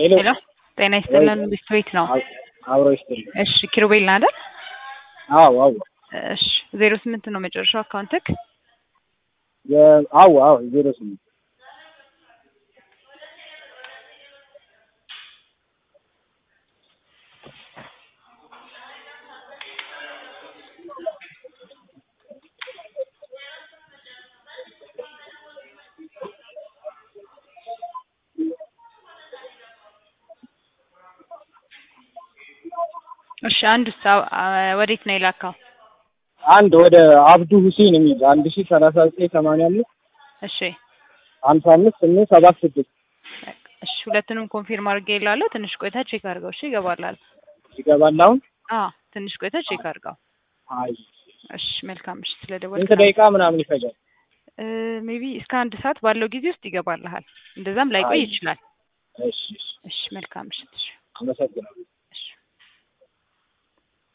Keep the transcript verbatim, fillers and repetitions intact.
ሄሎ ሄሎ ጤና ይስጥልን ቢስትሪት ነው። አብሮ ይስጥልኝ። እሺ ኪሩቤል ነህ አይደል? አዎ አዎ እሺ ዜሮ ስምንት ነው መጨረሻው አካውንትክ? አዎ አዎ ዜሮ ስምንት እሺ አንድ ሰው ወዴት ነው የላካው? አንድ ወደ አብዱ ሁሴን የሚል አንድ ሺህ ሰላሳ ዘጠኝ ሰማንያ አምስት እሺ ሀምሳ አምስት ስምንት ሰባት ስድስት እሺ ሁለቱንም ኮንፊርም አድርጌ ይላል። ትንሽ ቆይታ ቼክ አድርገው። እሺ ይገባላል። ይገባል አሁን? አዎ ትንሽ ቆይታ ቼክ አድርገው። አይ እሺ መልካም። እሺ ስለደወልክ ስንት ደቂቃ ምናምን ይፈጃል? ሜቢ እስከ አንድ ሰዓት ባለው ጊዜ ውስጥ ይገባልሃል። እንደዛም ላይቆይ ይችላል። እሺ እሺ መልካም። እሺ አመሰግናለሁ።